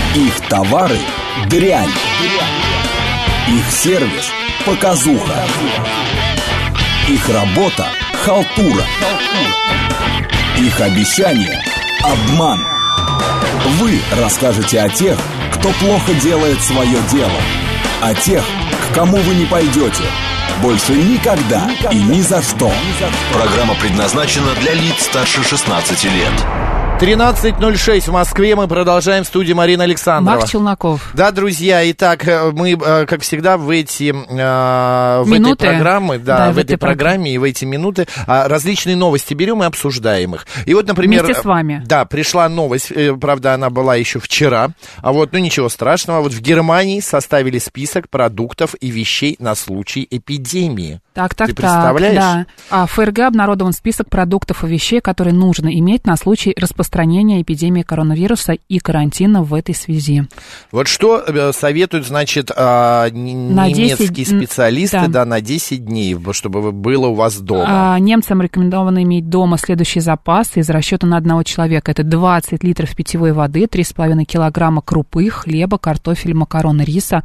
Их товары – дрянь. Их сервис – показуха. Их работа – халтура. Их обещания – обман. Вы расскажете о тех, кто плохо делает свое дело. О тех, к кому вы не пойдете. Больше никогда и ни за что. Программа предназначена для лиц старше 16 лет. 13:06 в Москве. Мы продолжаем. В студии Марина Александрова. Марк Челноков. Да, друзья, итак, мы, как всегда, в этой программе и в эти минуты различные новости берем и обсуждаем их. И вот, например... Вместе с вами. Да, пришла новость, правда, она была еще вчера, ничего страшного. Вот в Германии составили список продуктов и вещей на случай эпидемии. Ты представляешь? Да. В ФРГ обнародован список продуктов и вещей, которые нужно иметь на случай распространения эпидемии коронавируса и карантина в этой связи. Вот что советуют, значит, немецкие специалисты на 10 дней, чтобы было у вас дома? Немцам рекомендовано иметь дома следующие запасы из расчета на одного человека. Это 20 литров питьевой воды, 3,5 килограмма крупы, хлеба, картофеля, макарон, риса,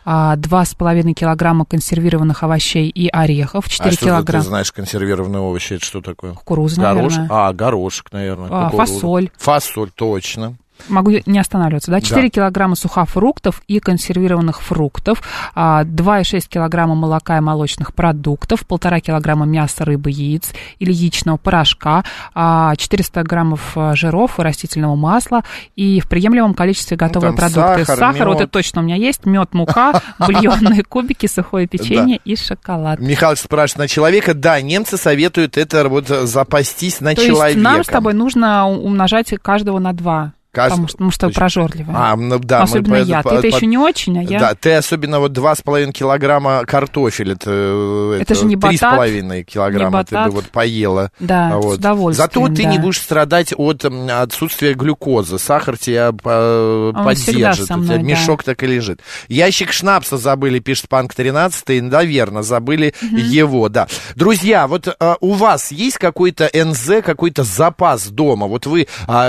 2,5 килограмма консервированных овощей и орехов, 4 килограмма. Ты знаешь консервированные овощи, это что такое? Кукуруза, наверное. Горошек, наверное. Фасоль. Фасоль, точно. Могу не останавливаться, да? 4 килограмма сухофруктов и консервированных фруктов, 2,6 килограмма молока и молочных продуктов, 1,5 килограмма мяса, рыбы, яиц или яичного порошка, 400 граммов жиров и растительного масла и в приемлемом количестве готовые продукты. Сахар, вот это точно у меня есть, мед, мука, бульонные кубики, сухое печенье и шоколад. Михалыч спрашивает, на человека? Да, немцы советуют это запастись на человека. То есть нам с тобой нужно умножать каждого на 2. Потому что прожорливая. Особенно я. Ты-то еще не очень, а я... Да, ты особенно 2,5 килограмма картофеля. Это же не батат. 3,5 килограмма ты бы поела. Да, с удовольствием. Зато ты не будешь страдать от отсутствия глюкозы. Сахар тебя поддержит. У тебя мешок так и лежит. Ящик шнапса забыли, пишет Панк 13. Наверное, забыли его, да. Друзья, у вас есть какой-то НЗ, какой-то запас дома? Вот вы...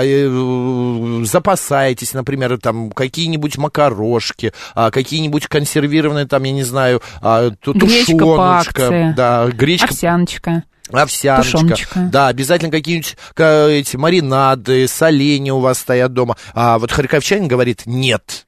запасаетесь, например, какие-нибудь макарошки, какие-нибудь консервированные, я не знаю, гречка по акции, гречка, овсяночка. Тушеночка. Да, обязательно какие-нибудь эти маринады, соленья у вас стоят дома. Харьковчанин говорит нет.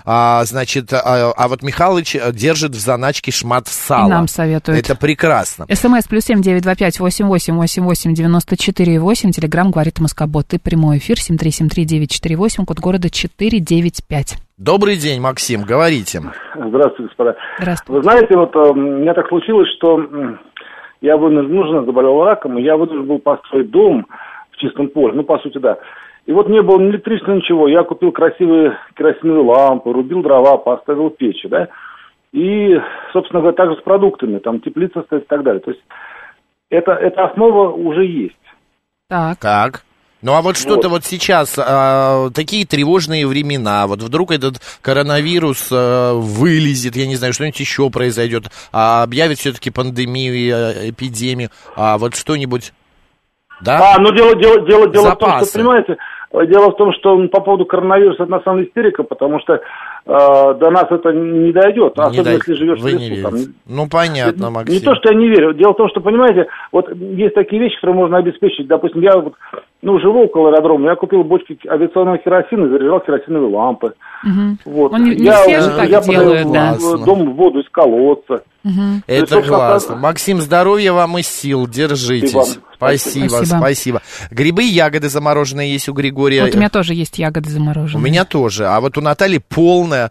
Вот Михалыч держит в заначке шмат сала. И нам советует. Это прекрасно. СМС +7 925 88 88 94 8. Телеграм говорит Москобот. И прямой эфир 7373948, код города 495. Добрый день, Максим, говорите. Здравствуйте, господа. Здравствуйте. Вы знаете, у меня так случилось, что я вынужден заболел раком, и я вынужден был построить дом в чистом поле. По сути, да. И не было ни электричества, ничего. Я купил красивые керосиновые лампы, рубил дрова, поставил печи, да. И, собственно говоря, также с продуктами, теплица стоит и так далее. То есть, эта основа уже есть. Так. Что-то сейчас, такие тревожные времена, вдруг этот коронавирус вылезет, я не знаю, что-нибудь еще произойдет, объявит все-таки пандемию, эпидемию, что-нибудь... Да? Дело в том, что, понимаете, дело в том, что по поводу коронавируса это на самом деле истерика, потому что до нас это не дойдет, особенно если живешь в лесу. Понятно, Максим. Не то, что я не верю. Дело в том, что, понимаете, есть такие вещи, которые можно обеспечить. Допустим, я живу около аэродрома, я купил бочки авиационного керосина и заряжал керосиновые лампы. Не все же так делают, да. Дом в воду из колодца. Это классно. Максим, здоровья вам и сил, держитесь. Спасибо. Грибы и ягоды замороженные есть у Григория. У меня тоже есть ягоды замороженные. У меня тоже. У Натальи полная,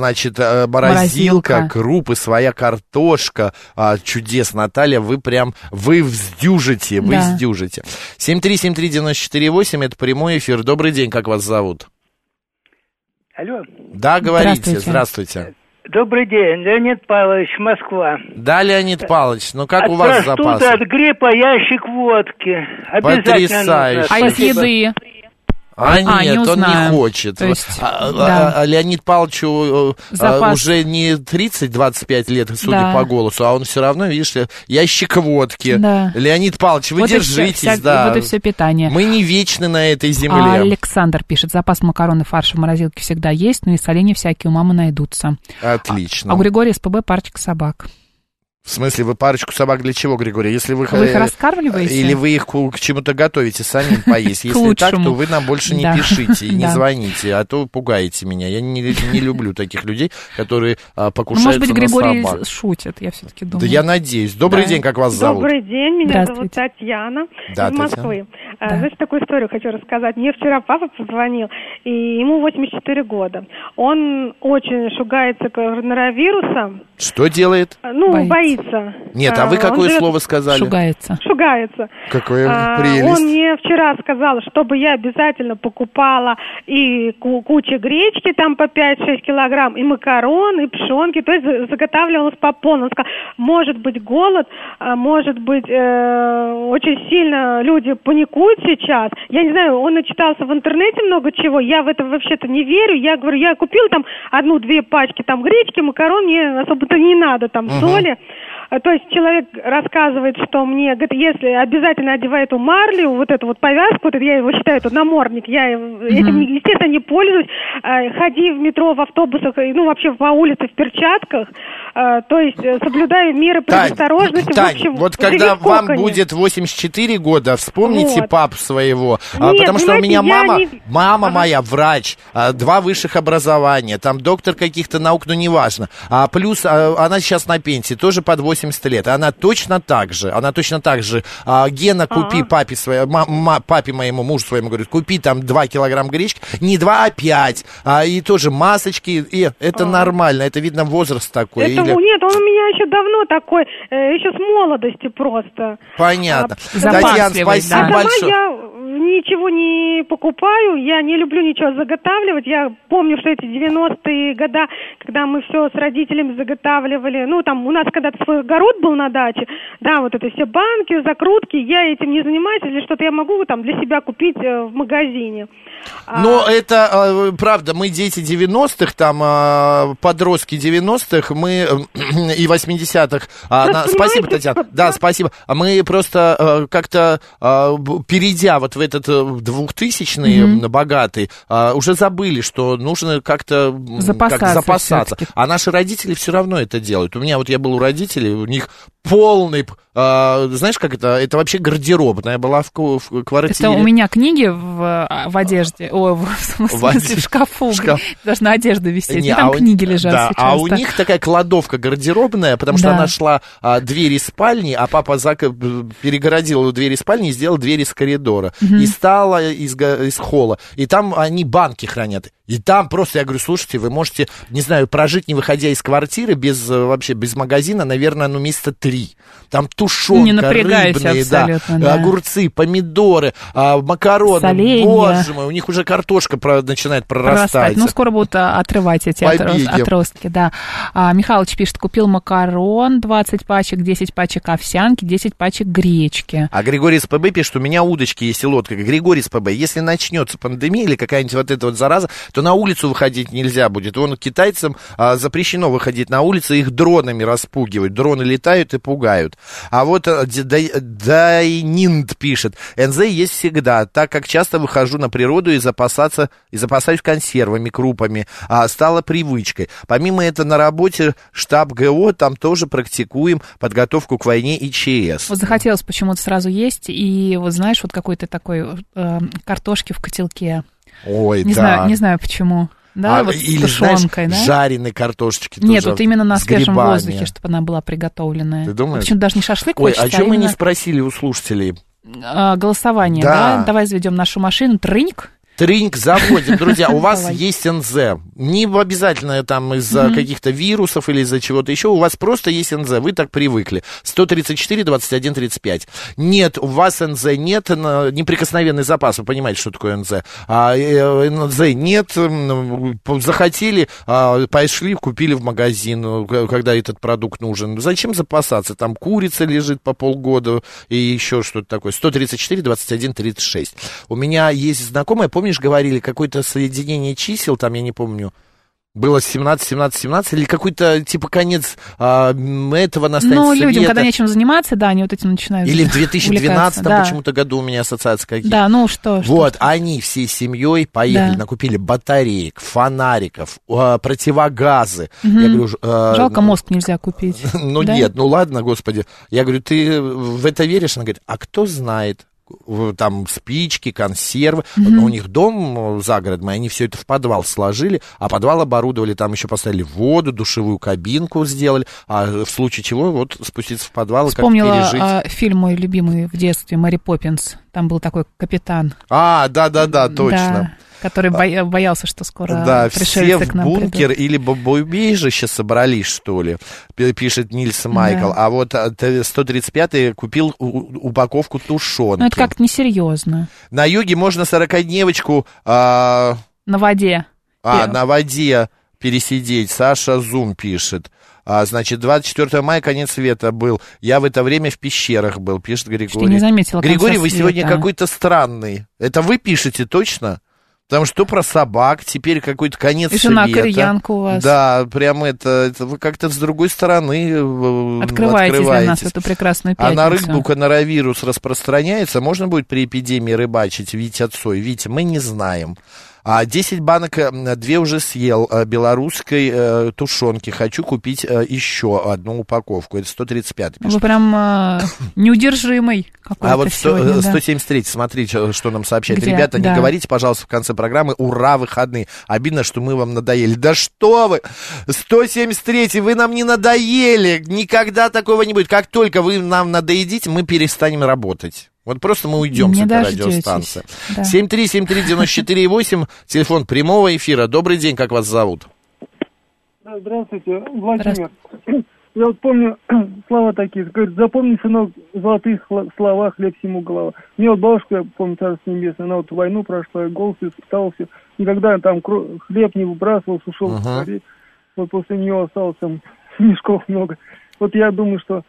морозилка, крупы, своя картошка. Чудесно, Наталья, вы вздюжите, вздюжите. 7373948, это прямой эфир. Добрый день, как вас зовут? Алло. Да, говорите. Здравствуйте. Добрый день, Леонид Павлович, Москва. Да, Леонид Павлович, как у вас запасы? От гриппа ящик водки. Обязательно Потрясающе. нужно. А из еды? Нет, он не хочет. То есть, Леонид Павловичу уже не 30-25 лет, судя по голосу, а он все равно, видишь, ящик водки. Да. Леонид Павлович, вы держитесь, Вот и все питание. Мы не вечны на этой земле. Александр пишет, запас макарон и фарша в морозилке всегда есть, но и соленья всякие у мамы найдутся. Отлично. А у Григория СПБ парочка собак. В смысле, вы парочку собак для чего, Григорий? Если вы их раскармливаете? Или вы их к чему-то готовите самим поесть? Если так, то вы нам больше не пишите и не звоните, а то пугаете меня. Я не люблю таких людей, которые покушаются на собак. Может быть, Григорий шутит, я все-таки думаю. Да я надеюсь. Добрый день, как вас зовут? Добрый день, меня зовут Татьяна из Москвы. Знаете, такую историю хочу рассказать. Мне вчера папа позвонил, и ему 84 года. Он очень шугается коронавирусом. Что делает? Боится. Нет, а вы какое слово сказали? Шугается. Какое прелесть. Он мне вчера сказал, чтобы я обязательно покупала и кучу гречки, там по 5-6 килограмм, и макарон, и пшенки, то есть заготавливалось по полному. Он сказал, может быть голод, может быть очень сильно люди паникуют сейчас. Я не знаю, он начитался в интернете много чего, я в это вообще-то не верю. Я говорю, я купил там 1-2 пачки там гречки, макарон, мне особо-то не надо, там соли. То есть человек рассказывает, что мне, говорит, если обязательно одевай эту марлю, вот эту вот повязку, вот это, я его считаю, это намордник, я этим, естественно, не пользуюсь, ходи в метро, в автобусах, вообще по улице в перчатках, то есть соблюдаю меры предосторожности. Тань, в общем, вот когда вам будет 84 года, вспомните папу своего, потому что у меня мама моя врач, 2 высших образования, там доктор каких-то наук, неважно, плюс она сейчас на пенсии, тоже под 80 лет, она точно так же, Гена, купи папе моему, мужу своему, говорит, купи там 2 килограмма гречки, не 2, а 5, и тоже масочки, и это нормально, это видно возраст такой. Нет, он у меня еще давно такой, еще с молодости просто. Понятно. Татьяна, спасибо большое. Я ничего не покупаю, я не люблю ничего заготавливать. Я помню, что эти 90-е годы, когда мы все с родителями заготавливали, там у нас когда-то свой огород был на даче, вот это все банки, закрутки, я этим не занимаюсь, или что-то я могу там для себя купить в магазине. Но это правда, мы дети 90-х, там подростки 90-х, мы и 80-х. Спасибо, Татьяна. Да, спасибо. Мы просто как-то, перейдя вот в этот 2000-й богатый, уже забыли, что нужно как-то запасаться. А наши родители все равно это делают. У меня я был у родителей, у них полный, знаешь, как это? Это вообще гардеробная была в квартире. Это у меня книги в одежде, в шкафу. Должна одежда висеть, там книги лежат сейчас. А у них такая кладовка гардеробная, потому что она шла двери спальни, а папа перегородил двери спальни и сделал двери из коридора. И стала из холла. И там они банки хранят. И там просто, я говорю, слушайте, вы можете, не знаю, прожить, не выходя из квартиры, без магазина, наверное, месяца 3. Там тушенка, рыбные, огурцы, помидоры, макароны. Соленья. Боже мой, у них уже картошка начинает прорастать. Скоро будут отрывать эти отростки, да. Михалыч пишет, купил макарон, 20 пачек, 10 пачек овсянки, 10 пачек гречки. А Григорий СПБ пишет, у меня удочки есть и лодка. Григорий СПБ, если начнется пандемия или какая-нибудь эта зараза, то на улицу выходить нельзя будет. Китайцам запрещено выходить на улицу, их дронами распугивают. Дроны летают и пугают. А Дайнинд пишет, НЗ есть всегда, так как часто выхожу на природу и запасаюсь консервами, крупами. Стало привычкой. Помимо этого, на работе штаб ГО, там тоже практикуем подготовку к войне и ЧС. Захотелось почему-то сразу есть, и знаешь, какой-то такой картошки в котелке. Ой, не знаю почему. Да, или, с тушенкой, знаешь, жареные картошечки. Нет, именно на свежем воздухе, чтобы она была приготовленная. Ты думаешь? Почему даже не шашлык хочется, что мы не спросили у слушателей? Голосование, да? Давай заведем нашу машину. Трыньк заводим. Друзья, у вас есть НЗ. Не обязательно там из-за каких-то вирусов или из-за чего-то еще. У вас просто есть НЗ. Вы так привыкли. 134, 21, 35. Нет, у вас НЗ нет. Неприкосновенный запас. Вы понимаете, что такое НЗ. НЗ нет. Захотели, пошли, купили в магазин, когда этот продукт нужен. Зачем запасаться? Там курица лежит по полгода и еще что-то такое. 134, 21, 36. У меня есть знакомая, помнишь, помнишь, говорили, какое-то соединение чисел, там, я не помню, было 17, 17, 17, или какой-то, типа, конец этого настанет света. Людям, когда нечем заниматься, да, они вот этим начинают или в 2012 да. почему-то году у меня ассоциации какие-то. Да, ну что. Вот, они всей семьей поехали, накупили батареек, фонариков, противогазы. Я говорю, жалко, мозг нельзя купить. Ну нет, ну ладно, господи. Я говорю, ты в это веришь? Она говорит, а кто знает? Там спички, консервы. У них дом загородный, они все это в подвал сложили, а подвал оборудовали, там еще поставили воду, душевую кабинку сделали, а в случае чего вот спуститься в подвал и как пережить. Вспомнила фильм мой любимый в детстве, «Мэри Поппинс». Там был такой капитан. Да, точно. Да, который боялся, что скоро да, пришельцы к нам все в бункер придут. или бомбоубежище собрались, что ли, пишет Нильс Майкл. Да. А вот 135-й купил упаковку тушенки. Ну, это как-то несерьезно. На юге можно 40-дневочку... на воде. На воде пересидеть. Саша Зум пишет. Значит, 24 мая конец света был. Я в это время в пещерах был, пишет Григорий. Я не заметила Григорий, вы света. сегодня какой-то странный. Это вы пишете точно? Потому что про собак, теперь какой-то конец света. И жена кореянка у вас. Да, прям это вы как-то с другой стороны открываетесь для нас в эту прекрасную пятницу. А на рыбу коронавирус распространяется. Можно будет при эпидемии рыбачить? Витя Цой. Витя, мы не знаем. 10 банок, 2 уже съел белорусской тушенки. Хочу купить еще одну упаковку. Это 135-й. Вы прям неудержимый какой-то. А вот 173-й, смотрите, что нам сообщает. Где? Ребята, не говорите, пожалуйста, в конце программы «Ура, выходные». Обидно, что мы вам надоели. Да что вы! 173-й, вы нам не надоели. Никогда такого не будет. Как только вы нам надоедите, мы перестанем работать. Вот просто мы уйдем с этой радиостанции. Да. 7373948, телефон прямого эфира. Добрый день, как вас зовут? Здравствуйте, Владимир. Я вот помню слова такие, говорит, запомни, сынок, золотые слова, хлеб всему голова. Мне вот бабушка, я помню, Царство Небесное, она вот войну прошла, голос испытался, никогда там хлеб не выбрасывал, сушил в горе. Вот после нее осталось там мешков много. Вот я думаю, что,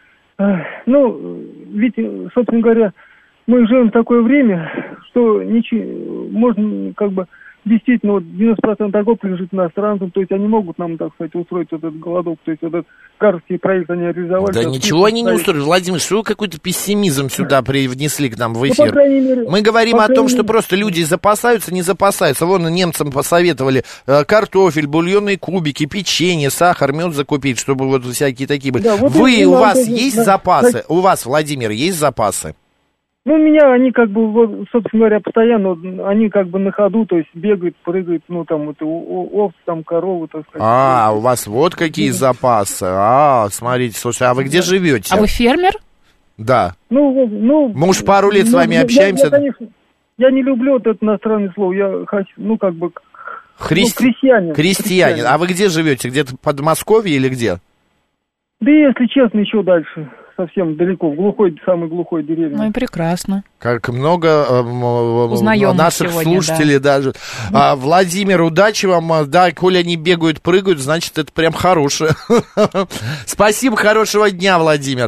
ведь, собственно говоря, мы живем в такое время, что ничего, можно как бы действительно вот 90% торгов принадлежит иностранцам, то есть они могут нам, так сказать, устроить вот этот голодок, то есть этот карский проект они реализовали. Да ничего они не устроили. Владимир, что вы какой-то пессимизм сюда привнесли к нам в эфир? По крайней мере, мы говорим о том, что просто люди запасаются, не запасаются. Вон немцам посоветовали картофель, бульонные кубики, печенье, сахар, мед закупить, чтобы вот всякие такие были. Да, вот у вас есть запасы? У вас, Владимир, есть запасы? Ну, у меня они как бы, вот, собственно говоря, постоянно, они как бы на ходу, то есть бегают, прыгают, ну, там, вот, овцы, там, коровы, так сказать. У вас вот какие запасы. Смотрите, слушай, а вы где живете? А вы фермер? Да. Ну, мы уж пару лет с вами общаемся. Конечно, я не люблю вот это иностранное слово, я хочу, как бы, крестьянин. Крестьянин. А вы где живете? Где-то в Подмосковье или где? Да, если честно, еще дальше. Совсем далеко, в самой глухой деревне. Ну и прекрасно. Как много наших сегодня, слушателей даже. Владимир, удачи вам. Да, коли они бегают, прыгают, значит, это прям хорошее. Спасибо, хорошего дня, Владимир.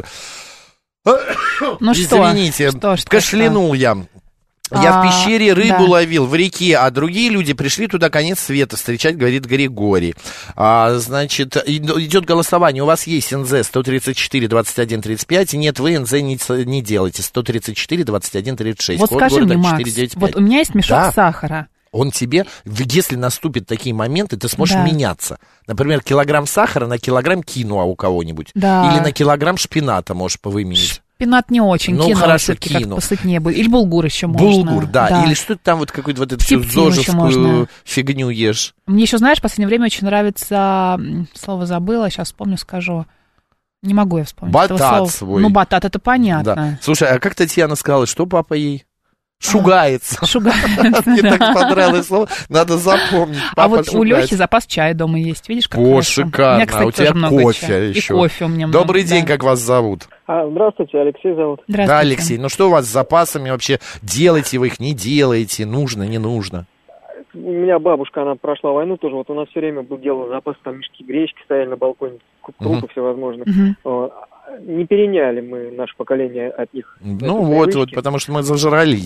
Ну извините, кашлянул я. Я в пещере рыбу ловил, в реке, а другие люди пришли туда конец света встречать, говорит Григорий. Значит, идет голосование. У вас есть НЗ 134-21-35, нет, вы НЗ не делаете. 134-21-36. Вот скажи мне, Макс, вот у меня есть мешок сахара. Он тебе, если наступят такие моменты, ты сможешь меняться. Например, килограмм сахара на килограмм киноа у кого-нибудь. Да. Или на килограмм шпината можешь повыменить. Шпинат не очень, кино хорошо, все-таки как посытнее будет. Или булгур еще можно. Булгур, да. Или что-то там вот какую-то вот эту всю зожевскую фигню ешь. Мне еще, знаешь, в последнее время очень нравится, слово забыла, сейчас вспомню, скажу. Не могу я вспомнить. Батат свой. Ну, батат, это понятно. Да. Слушай, а как Татьяна сказала, что папа ей? Шугается. Мне так понравилось слово, надо запомнить. А вот у Лехи запас чая дома есть, видишь, как хорошо. Шикарно. А у тебя кофе еще. И кофе у меня много. Добрый день, как вас зовут? Здравствуйте, Алексей зовут. Да, Алексей, ну что у вас с запасами вообще? Делаете вы их, не делаете, нужно, не нужно? У меня бабушка, она прошла войну тоже, вот у нас все время был делал запас, там мешки гречки стояли на балконе, крупы всевозможные. Не переняли мы, наше поколение, от них. Ну вот, потому что мы зажрались.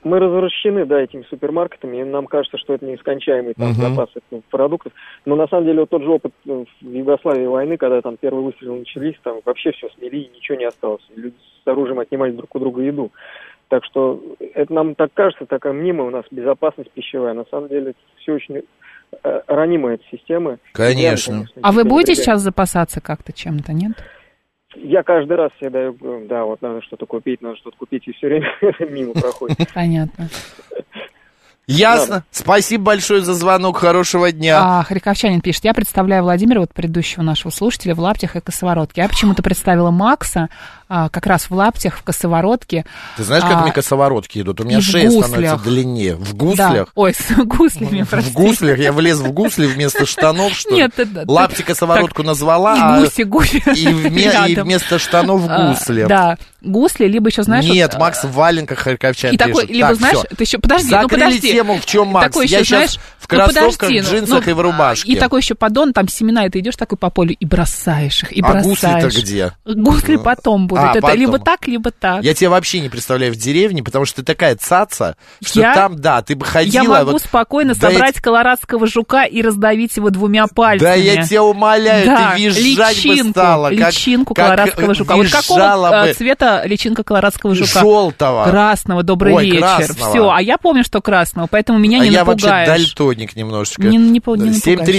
Мы развращены, да, этими супермаркетами, и нам кажется, что это нескончаемый там запас продуктов. Но на самом деле вот тот же опыт в Югославии войны, когда там первые выстрелы начались, там вообще все смели, и ничего не осталось. Люди с оружием отнимали друг у друга еду. Так что это нам так кажется, такая мнимая у нас безопасность пищевая. На самом деле это все очень ранимая эта система. Конечно. А вы будете сейчас запасаться как-то чем-то, нет? Я каждый раз всегда говорю, да, вот надо что-то купить, и все время мимо проходит. Понятно. Ясно. Спасибо большое за звонок. Хорошего дня. Харьковчанин пишет: я представляю Владимира, вот предыдущего нашего слушателя, в лаптях и косоворотке. Я почему-то представила Макса как раз в лаптях, в косоворотке. Ты знаешь, как мне косоворотки идут? У меня шея становится длиннее. В гуслях? Да. Ой, с гуслями, простите. В гуслях? Я влез в гусли вместо штанов, что ли? Нет, лапти косоворотку назвала, и вместо штанов гусли. Да, гусли, либо еще, знаешь... Нет, Макс в валенках харьковчанин пишет. И такой, либо, знаешь, ты еще... Подожди, закрыли тему, в чем Макс. Я сейчас в кроссовках, джинсах и в рубашке. И такой еще поддон, там семена, и ты идешь такой по полю и бросаешь их, и бросаешь. А гусли-то где? Гусли потом будут. Это потом. Либо так, либо так. Я тебя вообще не представляю в деревне, потому что ты такая цаца, что там, да, ты бы ходила... Я могу спокойно собрать колорадского жука и раздавить его 2 пальцами. Да я тебя умоляю, ты визжать бы стала. Личинку колорадского жука. Вот какого цвета личинка колорадского жука? Желтого. Красного, добрый вечер. Красного. Все, а я помню, что красного, поэтому меня не напугаешь. Я вообще дальтоник немножечко. Не напугаешь.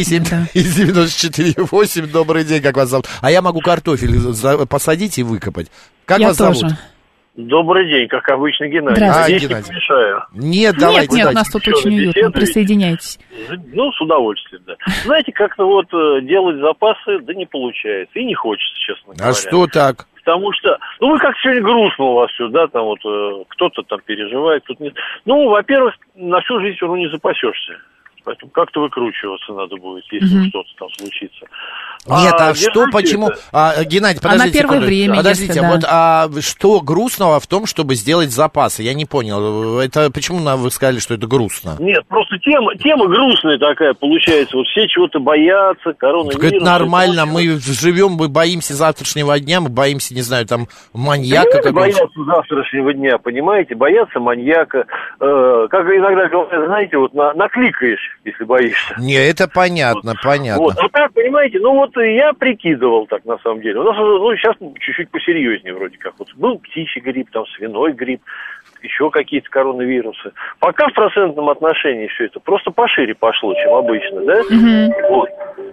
7373948, добрый день, как вас зовут? А я могу картофель посадить и выкопать. Как вас зовут? Добрый день, как обычно, Геннадий. Здравствуйте, Геннадий. Не мешаю. Нет, давайте. Нет, нас тут очень уютно, присоединяйтесь. Ну, с удовольствием, да. Знаете, как-то вот делать запасы, да не получается. И не хочется, честно говоря. А что так? Потому что, вы как сегодня грустно у вас все, да, там вот кто-то там переживает, кто-то нет. Ну, во-первых, на всю жизнь все равно не запасешься. Поэтому как-то выкручиваться надо будет, если что-то там случится. Нет, что, почему? Геннадий, подождите. На первое время, подождите, что грустного в том, чтобы сделать запасы? Я не понял. Это почему вы сказали, что это грустно? Нет, просто тема грустная такая получается. Вот все чего-то боятся, коронавирус. Так это нормально, мы живем, мы боимся завтрашнего дня, мы боимся, не знаю, там, маньяка какого-то. Боятся завтрашнего дня, понимаете? Боятся маньяка. Как иногда говорят, знаете, вот накликаешь, если боишься. Не, это понятно, понятно. Вот, так, понимаете, я прикидывал так, на самом деле. У нас сейчас чуть-чуть посерьезнее вроде как. Вот был птичий грипп, там, свиной грипп, еще какие-то коронавирусы. Пока в процентном отношении все это просто пошире пошло, чем обычно, да? Вот.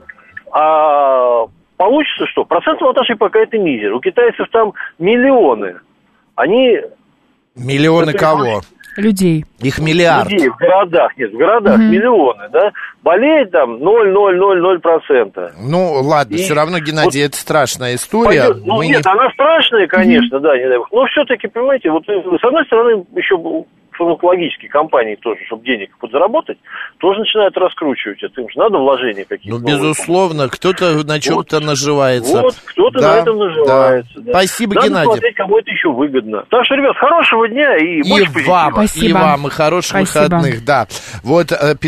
А получится что? В процентном отношении пока это мизер. У китайцев там миллионы. Миллионы кого? Людей. Их миллиард. Людей в городах, миллионы, да? Болеет там 0,000%. Ну, ладно, все равно, Геннадий, это страшная история. Она страшная, конечно, да, не дай бог. Но все-таки, понимаете, вот с одной стороны, еще фармакологические компании тоже, чтобы денег подзаработать, тоже начинают раскручивать это. Им же надо вложения какие-то. Ну, безусловно, кто-то на чем-то наживается. Вот, кто-то на этом наживается. Да. Спасибо, надо Геннадий. Смотреть, кому это еще выгодно. Так что, ребят, хорошего дня и больше позитива. Спасибо. И вам, и хороших выходных, да. Вот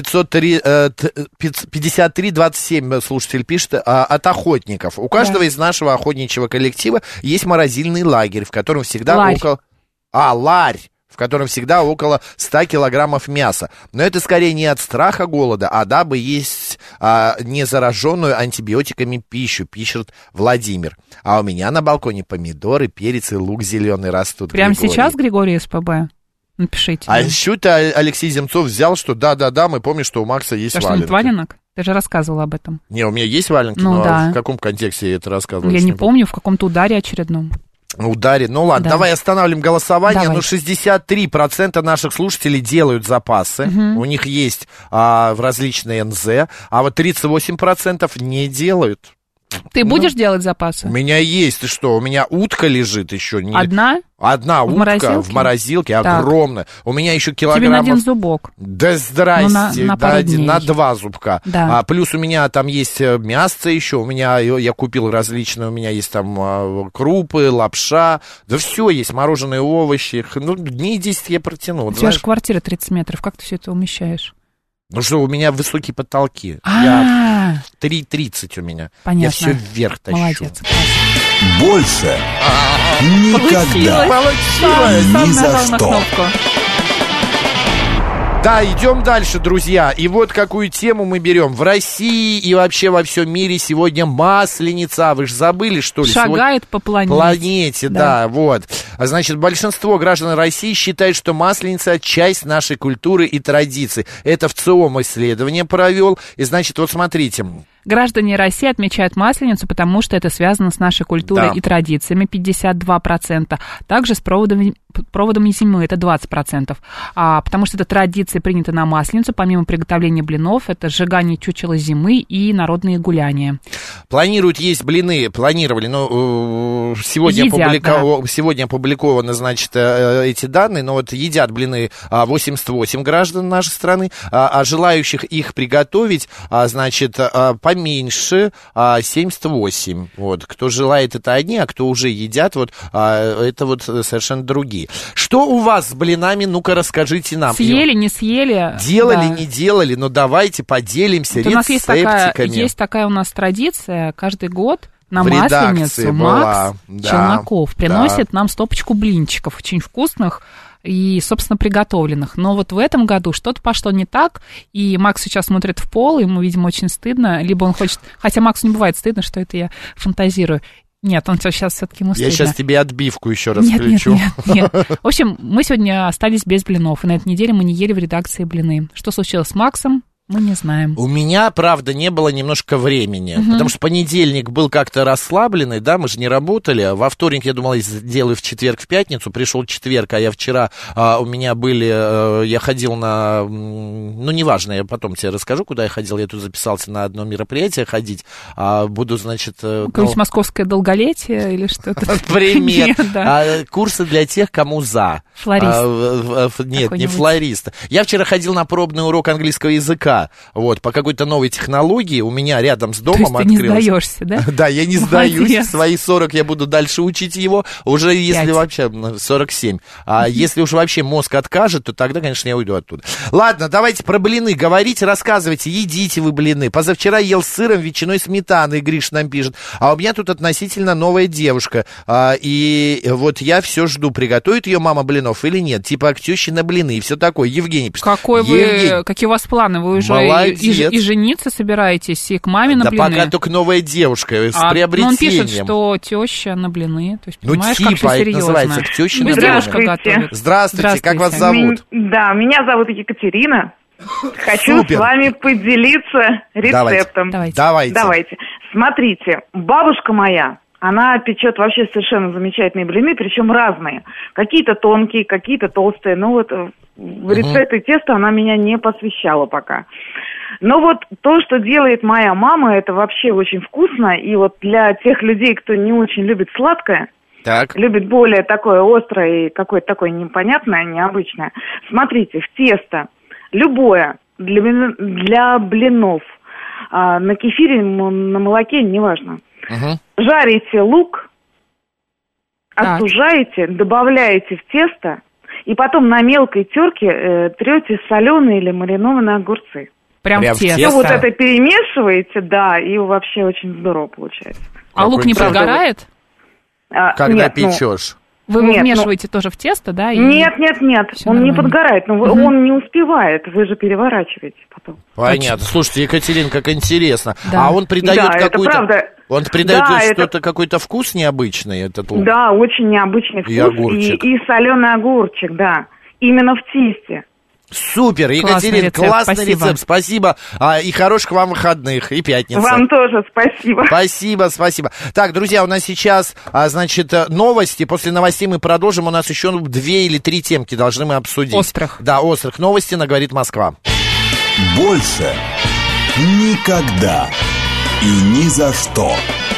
5327 слушатель пишет от охотников. У каждого из нашего охотничьего коллектива есть морозильный лагерь, в котором всегда ларь, в котором всегда около 100 килограммов мяса. Но это скорее не от страха голода, а дабы есть не зараженную антибиотиками пищу, пишет Владимир. А у меня на балконе помидоры, перец и лук зеленый растут. Прямо сейчас, Григорий СПБ? Напишите. А что-то Алексей Земцов взял, что да, мы помним, что у Макса есть валенки. Валенок? Ты же рассказывал об этом. Не, у меня есть валенки, в каком контексте я это рассказывал? Я не помню, в каком-то ударе очередном. Ударе. Ну ладно, давай останавливаем голосование. Давай. 63% наших слушателей делают запасы. У них есть различные НЗ, а вот 38% не делают. Ты будешь делать запасы? У меня есть. Ты что? У меня утка лежит еще. Одна? Одна утка в морозилке огромная. У меня еще килограммов... Тебе на 1 зубок. Да здрасте. На 2 зубка. Да. Плюс у меня там есть мясо еще. Я купил различные. У меня есть там крупы, лапша. Да все есть. Мороженые овощи. Дней 10 я протяну. У тебя же квартира 30 метров. Как ты все это умещаешь? Ну что, у меня высокие потолки. Я 3,30 у меня. Понятно. Я все вверх тащу. Молодец. Больше никогда. Получилось. Ни за что. Да, идем дальше, друзья. И вот какую тему мы берем. В России и вообще во всем мире сегодня Масленица. Вы же забыли, что ли? Шагает по планете. Да, вот. Значит, большинство граждан России считает, что Масленица — часть нашей культуры и традиций. Это ВЦИОМ исследование провел. И, значит, вот смотрите. Граждане России отмечают Масленицу, потому что это связано с нашей культурой и традициями, 52%. Также с проводами зимы, это 20%. Потому что это традиции, приняты на Масленицу, помимо приготовления блинов, это сжигание чучела зимы и народные гуляния. Планируют есть блины, планировали, но сегодня опубликованы, значит, эти данные, но вот едят блины 88 граждан нашей страны, а желающих их приготовить, значит, поменьше 78. Вот. Кто желает, это одни, а кто уже едят, вот, это вот совершенно другие. Что у вас с блинами? Ну-ка, расскажите нам. Съели, не съели? Делали, не делали, но давайте поделимся рецептиками. У нас есть такая у нас традиция, каждый год на Масленицу Макс Челноков приносит нам стопочку блинчиков, очень вкусных и, собственно, приготовленных. Но вот в этом году что-то пошло не так, и Макс сейчас смотрит в пол, ему, видимо, очень стыдно, либо он хочет... Хотя Максу не бывает стыдно, что это я фантазирую. Нет, он сейчас все-таки ему стыдно. Я сейчас тебе отбивку еще раз включу. Нет. В общем, мы сегодня остались без блинов, и на этой неделе мы не ели в редакции блины. Что случилось с Максом? Мы не знаем. У меня, правда, не было немножко времени, потому что понедельник был как-то расслабленный, да, мы же не работали. Во вторник я думал, сделаю в четверг, в пятницу. Пришел четверг, а я вчера, у меня были, я ходил на, ну, неважно, я потом тебе расскажу, куда я ходил. Я тут записался на одно мероприятие ходить, буду, значит... Какое-нибудь московское долголетие или что-то? Например. Курсы для тех, кому за. Флорист. Нет, не флорист. Я вчера ходил на пробный урок английского языка. Вот, по какой-то новой технологии у меня рядом с домом открылось. То есть ты не сдаешься, да? Да, я не сдаюсь. В свои 40 я буду дальше учить его. Уже если вообще 47. А если уж вообще мозг откажет, то тогда, конечно, я уйду оттуда. Ладно, давайте про блины говорите, рассказывайте. Едите вы блины. Позавчера ел с сыром, ветчиной, сметаной, Гриш нам пишет. А у меня тут относительно новая девушка. И вот я все жду, приготовит ее мама блинов или нет. Типа к теще на блины и все такое. Евгений пишет. Какие у вас планы? Вы уже и жениться собираетесь, и к маме на блины? Да пока только новая девушка с приобретением. Но он пишет, что теща на блины. То есть, понимаешь, как все серьезно. Называется, к теще на блины. Здравствуйте, как вас зовут? Да, меня зовут Екатерина. Хочу с вами поделиться рецептом. Давайте. Смотрите, бабушка моя, она печет вообще совершенно замечательные блины, причем разные. Какие-то тонкие, какие-то толстые. Ну вот в рецепты теста она меня не посвящала пока. Но вот то, что делает моя мама, это вообще очень вкусно. И вот для тех людей, кто не очень любит сладкое, любит более такое острое и какое-то такое непонятное, необычное. Смотрите, в тесто любое для блинов, на кефире, на молоке, неважно. Жарите лук, остужаете, добавляете в тесто, и потом на мелкой терке трете соленые или маринованные огурцы. Прям в тесто. Все вот это перемешиваете, да, и вообще очень здорово получается. А лук не прогорает? Когда печешь? Вы вмешиваете тоже в тесто, да? Нет, он не подгорает, но он не успевает, вы же переворачиваете потом. Понятно. Слушайте, Екатерина, как интересно. Да. А он придает какой-то... Он придает что-то, какой-то вкус необычный, этот лук? Да, очень необычный вкус. И огурчик. И соленый огурчик, да. Именно в тесте. Супер, Екатерина, классный рецепт, спасибо. И хороших вам выходных, и пятницы. Вам тоже спасибо. Спасибо. Так, друзья, у нас сейчас, значит, новости. После новостей мы продолжим. У нас еще 2 или 3 темки должны мы обсудить. Острых. Да, острых. Новости на «Говорит Москва». Больше никогда и ни за что.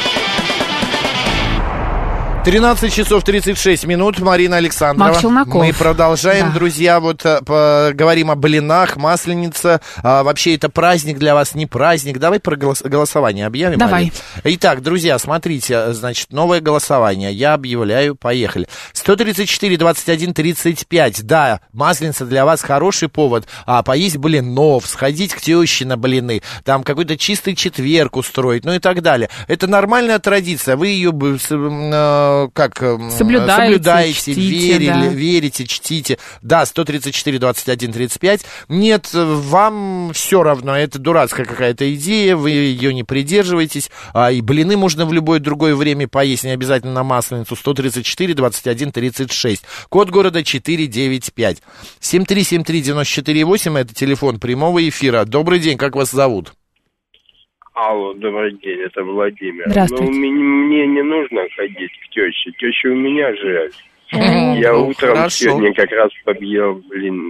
13 часов 36 минут. Марина Александрова. Макс Челноков. Мы продолжаем, друзья, вот говорим о блинах, Масленица. Вообще это праздник для вас, не праздник. Давай про голосование объявим. Давай. Марин. Итак, друзья, смотрите, значит, новое голосование. Я объявляю, поехали. 134, 21, 35. Да, Масленица для вас хороший повод поесть блинов, сходить к теще на блины, там какой-то чистый четверг устроить, ну и так далее. Это нормальная традиция. Вы ее соблюдаете, чтите, верите, чтите. Да, 134, 21, 35. Нет, вам все равно, это дурацкая какая-то идея, вы ее не придерживаетесь. И блины можно в любое другое время поесть, не обязательно на Масленицу. 134, 21, 36. Код города 495. 7373948, это телефон прямого эфира. Добрый день, как вас зовут? Алло, добрый день, это Владимир. Здравствуйте. Мне не нужно ходить к теще. Теща у меня живет. Я утром сегодня как раз побъел,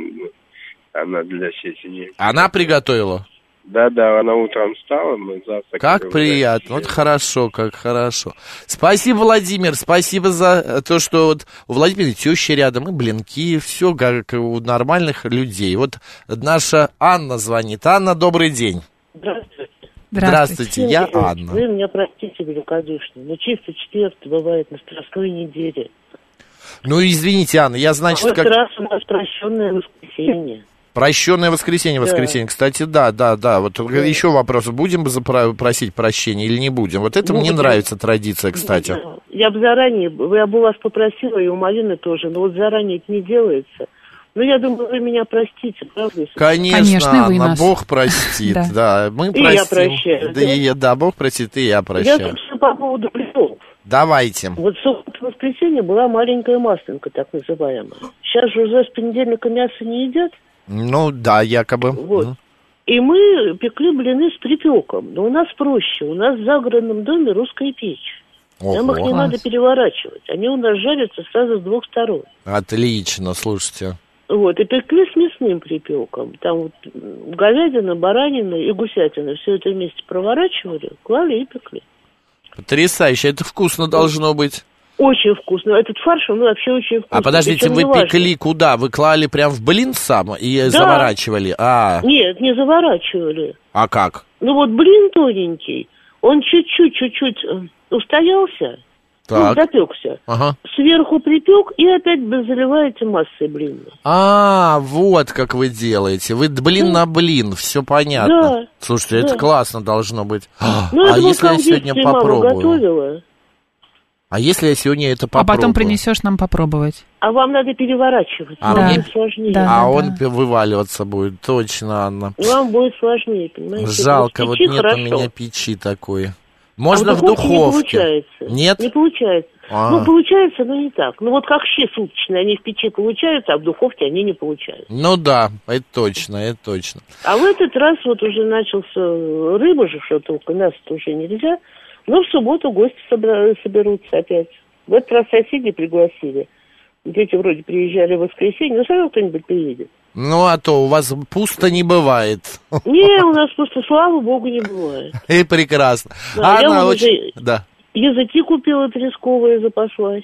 она для всей семьи. Она приготовила? Да, она утром встала, мы завтракали. Как приятно, вот хорошо, как хорошо. Спасибо, Владимир, спасибо за то, что вот у Владимира теща рядом, и блинки, все как у нормальных людей. Вот наша Анна звонит. Анна, добрый день. Здравствуйте, я Анна. Вы меня простите великодушно, но чисто четверг бывает на Страстной неделе. Ну, извините, Анна, я, значит, как... раз у нас прощенное воскресенье. Прощенное воскресенье, кстати, да. Вот еще вопрос, будем просить прощения или не будем? Вот это мне нравится традиция, кстати. Я бы заранее, я бы вас попросила, и у Марины тоже, но вот заранее это не делается. Ну, я думаю, вы меня простите, правда? Конечно, Анна, Бог простит, да. Мы простим. И я прощаю. Да, Бог простит, и я прощаю. Я, собственно, по поводу блинов. Давайте. Вот в воскресенье была маленькая масленка, так называемая. Сейчас же уже с понедельника мясо не едят. Ну, да, якобы. Вот. И мы пекли блины с припеком. Но у нас проще. У нас в загородном доме русская печь. Нам их не надо переворачивать. Они у нас жарятся сразу с двух сторон. Отлично, слушайте. Вот, и пекли с мясным припеком. Там вот говядина, баранина и гусятина. Все это вместе проворачивали, клали и пекли. Потрясающе. Это вкусно должно быть. Очень вкусно. Этот фарш, он вообще очень вкусный. А подождите, вы пекли куда? Вы клали прям в блин сам и заворачивали? Нет, не заворачивали. А как? Ну вот блин тоненький, он чуть-чуть устоялся, запекся. Ага. Сверху припек и опять заливаете массой блин. Вот как вы делаете. Вы блин на блин, все понятно. Да. Слушайте, это классно должно быть. Ну, а если я сегодня попробую? Готовила. А если я сегодня это попробую? А потом принесешь нам попробовать. А вам надо переворачивать, вам будет сложнее. Он вываливаться будет, точно, Анна. Вам будет сложнее, понимаете? Жалко, вот нет у меня печи такой. Можно в духовке. Не получается. Нет? Не получается. Ну, получается, но не так. Ну, вот как щи суточные, они в печи получаются, а в духовке они не получаются. Ну да, это точно. А в этот раз вот уже начался рыба же, что только мясо-то уже нельзя. Но в субботу гости соберутся опять. В этот раз соседи пригласили. Дети вроде приезжали в воскресенье, но все равно кто-нибудь приедет. Ну, а то у вас пусто не бывает. Не, у нас просто, слава богу, не бывает. И прекрасно. Да, я очень... Языки купила тресковые, запаслась.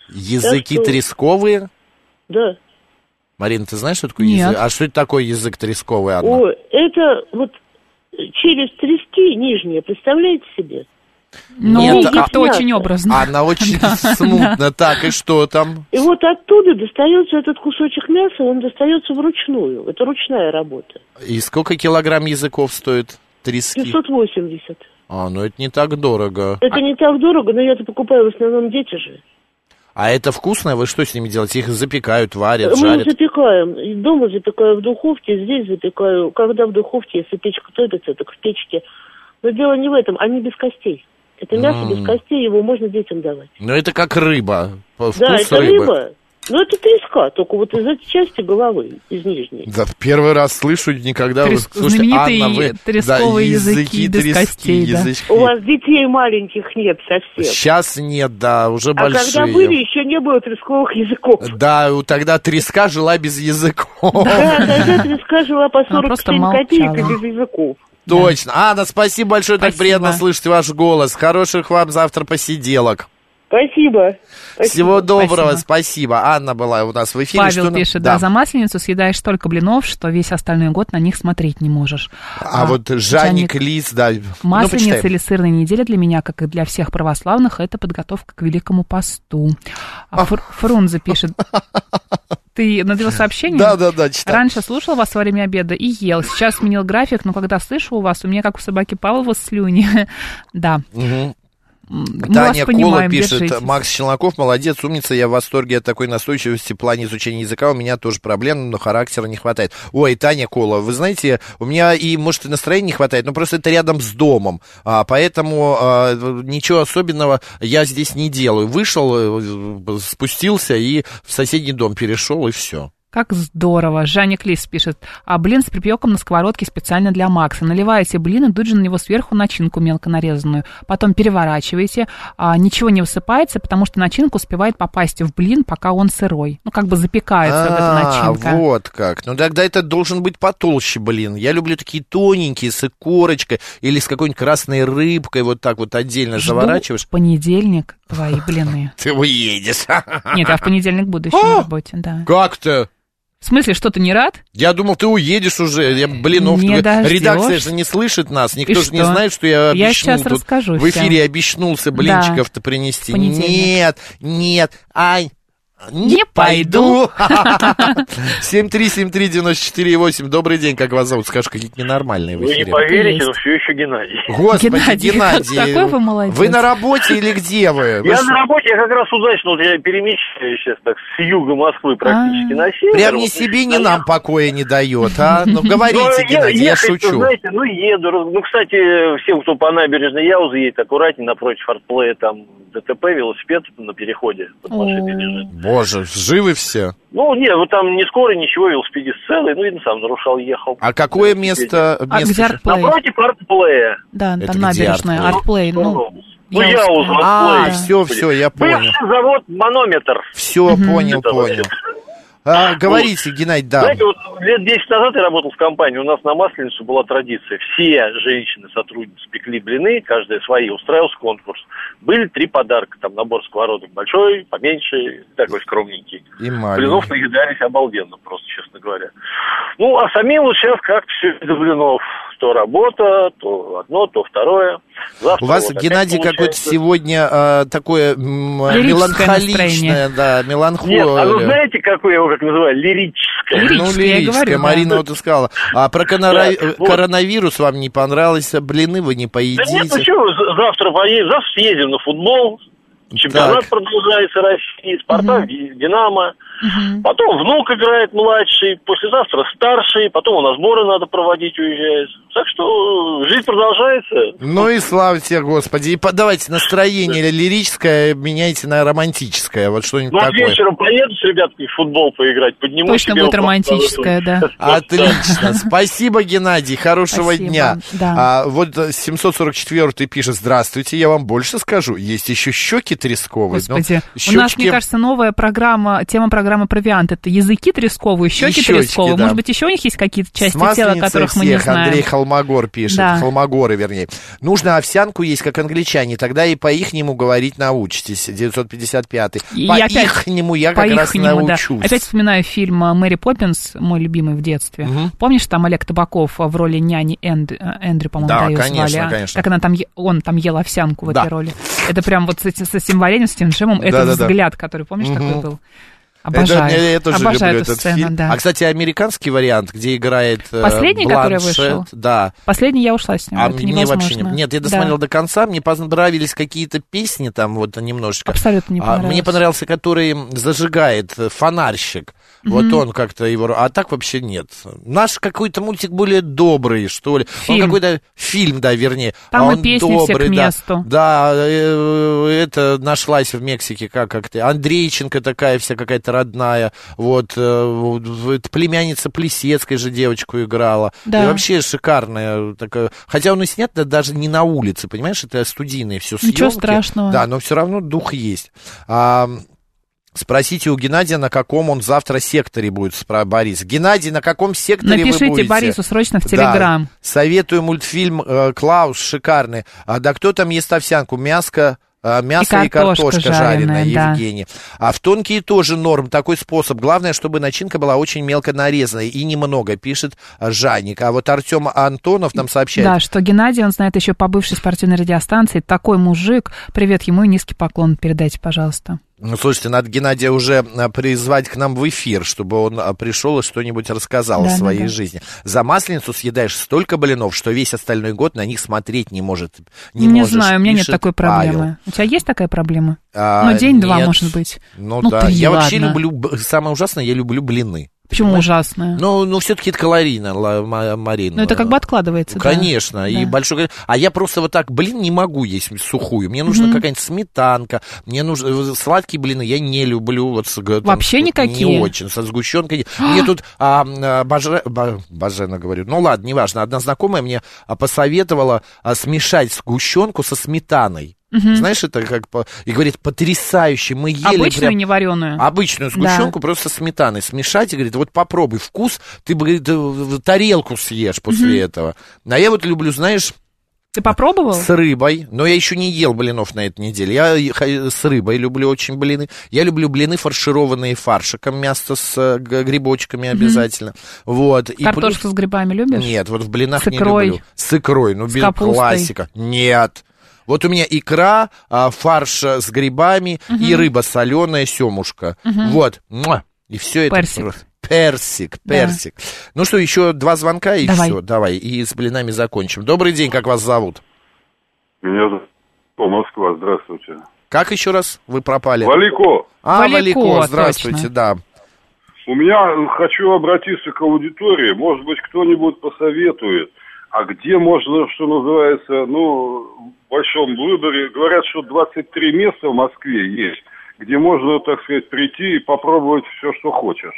Языки тресковые? Да. Марина, ты знаешь, что такое язык? А что это такое язык тресковый, Анна? Ой, это вот челюсть трески нижняя, представляете себе? Ну, как-то очень образно. Она очень смутно. Так, и что там? И вот оттуда достается этот кусочек мяса, он достается вручную. Это ручная работа. И сколько килограмм языков стоит трески? 580. Ну это не так дорого. Это не так дорого, но я-то покупаю в основном дети же. А это вкусно? Вы что с ними делаете? Их запекают, варят, жарят? Мы запекаем. Дома запекаю в духовке, здесь запекаю. Когда в духовке, если печка топится, так в печке. Но дело не в этом, они без костей. Это мясо без костей, его можно детям давать. Ну, это как рыба. Вкус это рыба. Ну, это треска, только вот из этой части головы, из нижней. Да, первый раз слышу, никогда... Слушайте, Анна, тресковые языки без костей, язычки. У вас детей маленьких нет совсем. Сейчас нет, да, уже большие. А когда были, еще не было тресковых языков. Да, тогда треска жила без языков. Да, тогда треска жила по 47 копеек и без языков. Точно. Анна, спасибо большое, так приятно слышать ваш голос. Хороших вам завтра посиделок. Спасибо. Всего доброго, спасибо. Анна была у нас в эфире. Павел пишет, за Масленицу съедаешь столько блинов, что весь остальной год на них смотреть не можешь. А вот Жанник Лис, да. Масленица или сырная неделя для меня, как и для всех православных, это подготовка к Великому посту. Фрунзе пишет... Ты надел сообщение? Да, читаю. Раньше слушал вас во время обеда и ел. Сейчас сменил график, но когда слышу у вас, у меня как у собаки Павлова слюни. Да. Таня Кола пишет, держитесь. Макс Челноков, молодец, умница, я в восторге от такой настойчивости в плане изучения языка, у меня тоже проблемы, но характера не хватает. Ой, Таня Кола, вы знаете, у меня и, может, и настроения не хватает, но просто это рядом с домом, поэтому ничего особенного я здесь не делаю. Вышел, спустился и в соседний дом перешел, и все. Как здорово. Жанник Лис пишет. Блин с припеком на сковородке специально для Макса. Наливаете блин и тут же на него сверху начинку мелко нарезанную. Потом переворачиваете. Ничего не высыпается, потому что начинка успевает попасть в блин, пока он сырой. Ну, как бы запекается вот эта начинка. Вот как. Ну, тогда это должен быть потолще блин. Я люблю такие тоненькие, с икорочкой или с какой-нибудь красной рыбкой. Вот так вот отдельно заворачиваешь. В понедельник твои блины. Ты уедешь. Нет, я в понедельник буду еще на работе, да. Как-то? В смысле, что ты не рад? Я думал, ты уедешь уже. Редакция же не слышит нас. Никто же не знает, что я обещал. Я сейчас расскажу. В эфире обещнулся блинчиков-то принести. Нет, ай. Не пойду. 7373948. Добрый день, как вас зовут? Скажешь, какие-то ненормальные в эфире. Вы не поверите, но все еще Геннадий. Господи, Геннадий. Какой вы молодец. Вы на работе или где вы? Я на работе, я как раз удачно, вот я перемещаюсь сейчас так с юга Москвы практически на север. Прям ни себе, ни нам покоя не дает, а? Ну, говорите, Геннадий, я шучу. Знаете, еду. Ну, кстати, всем, кто по набережной Яузы едет, аккуратнее, напротив артплея, там ДТП, велосипед на переходе под машиной лежит. Боже, живы все? Ну, нет, вот там не скоро ничего, велосипедист целый, видно, сам нарушал, ехал. А какое место? Где артплей? Напротив артплея. Да, там набережная, артплей, Яуза. Все, я понял. Бывший завод «Манометр». Все, понял. Говорите, Геннадий, да. Знаете, вот лет 10 назад я работал в компании, у нас на Масленицу была традиция. Все женщины-сотрудницы пекли блины, каждая свои, устраивался конкурс. Были 3 подарка, там набор сковородок большой, поменьше, такой скромненький. И маленький. Блинов наедались обалденно, просто, честно говоря. Ну, а самим вот сейчас как-то все из блинов. То работа, то одно, то второе. Завтра у вас, вот Геннадий, какое-то сегодня такое меланхоличное, да, меланхолия. Нет, вы знаете, какое я его как называю? Лирическое. Лирическое, Марина вот и сказала. А про коронавирус вам не понравилось, блины вы не поедите? Да нет, ну что, завтра съездим на футбол. Чемпионат продолжается России, Спартак, Динамо. Потом внук играет младший, послезавтра старший, потом у нас сборы надо проводить, уезжает. Так что жизнь продолжается. Ну и слава тебе, Господи. И давайте настроение лирическое меняйте на романтическое. Вот что-нибудь такое. Вечером поеду с ребятками в футбол поиграть, подниму точно себе. Точно будет романтическое, да. Отлично. Спасибо, Геннадий. Хорошего дня. Вот 744-й пишет: здравствуйте, я вам больше скажу. Есть еще щеки тресковые. Господи, у нас, мне кажется, новая программа, тема программы «Провиант». Это языки тресковые, щеки тресковые. Может быть, еще у них есть какие-то части тела, которых мы не знаем. Андрей Холмогор пишет, Холмогоры, вернее. Нужно овсянку есть, как англичане, тогда и по-ихнему говорить научитесь. 955-й. По-ихнему я как раз научусь. Да. Опять вспоминаю фильм «Мэри Поппинс», мой любимый в детстве. Помнишь, там Олег Табаков в роли няни Эндрю, по-моему, да, ее звали. Конечно. Как он там ел овсянку в этой роли. Это прям вот со символением, с тем джемом, этот взгляд, который, помнишь, такой был? Обожаю. Я тоже обожаю люблю эту сцену, фильм. Да. А, кстати, американский вариант, где играет последний, Бланшетт, который вышел? Да. Последний я ушла с ним. А это мне невозможно. вообще не... Нет, я досмотрел до конца, мне понравились какие-то песни там вот немножечко. Абсолютно не понравилось. Мне понравился, который зажигает, фонарщик. Вот он как-то его... А так вообще нет. Наш какой-то мультик более добрый, что ли. Фильм. Он какой-то... Фильм, да, вернее. Там он и песни добрый, все к месту. Да, это нашлась в Мексике как-то. Андрейченко такая вся какая-то родная. Вот. Племянница Плесецкой же девочку играла. Да. И вообще шикарная такая. Хотя он и снят даже не на улице, понимаешь? Это студийные все съемки. Ничего страшного. Да, но все равно дух есть. Спросите у Геннадия, на каком он завтра секторе будет, Борис. Геннадий, на каком секторе вы будете? Напишите Борису срочно в Телеграм. Да. Советую мультфильм «Клаус», шикарный. Да кто там ест овсянку? Мясо и картошка жареная, Евгений. А в тонкие тоже норм, такой способ. Главное, чтобы начинка была очень мелко нарезанной и немного, пишет Жанник. А вот Артем Антонов нам сообщает. Да, что Геннадий, он знает еще по бывшей спортивной радиостанции. Такой мужик. Привет ему и низкий поклон передайте, пожалуйста. Ну, слушайте, надо Геннадия уже призвать к нам в эфир, чтобы он пришел и что-нибудь рассказал о своей жизни. За Масленицу съедаешь столько блинов, что весь остальной год на них смотреть не может. Не знаю, у меня нет такой проблемы. У тебя есть такая проблема? День-два, может быть. Ну да, 3, я ладно. вообще люблю, самое ужасное, я люблю блины. Почему ужасное? Ну, все-таки это калорийно, Марина. Ну, это как бы откладывается, конечно, да. И большой... А я просто вот так, не могу есть сухую. Мне нужна какая-нибудь сметанка, мне нужны сладкие блины, я не люблю. Вот, вообще никакие? Не очень, со сгущенкой. Мне тут Бажена говорю, ну ладно, неважно. Одна знакомая мне посоветовала смешать сгущенку со сметаной. Знаешь, это как... И говорит, потрясающе, мы ели... Обычную, не вареную? Обычную сгущенку, просто со сметаной смешать. И говорит, вот попробуй вкус, ты, говорит, тарелку съешь после этого. А я вот люблю, знаешь... Ты попробовал? С рыбой, но я еще не ел блинов на этой неделе. Я с рыбой люблю очень блины. Я люблю блины, фаршированные фаршиком, мясо с грибочками обязательно. Вот. Картошку с грибами любишь? Нет, вот в блинах с икрой? не люблю. С икрой, ну, без классика. Нет. Вот у меня икра, фарш с грибами и рыба соленая, семушка. Вот. И все это. Персик. Да. Ну что, еще 2 звонка и все. Давай. И с блинами закончим. Добрый день, как вас зовут? Меня зовут Москва, здравствуйте. Как еще раз вы пропали? Валико. Валико, здравствуйте, точно. Да. У меня, хочу обратиться к аудитории, может быть, кто-нибудь посоветует, а где можно, что называется, в большом выборе, говорят, что 23 места в Москве есть, где можно, так сказать, прийти и попробовать все, что хочешь.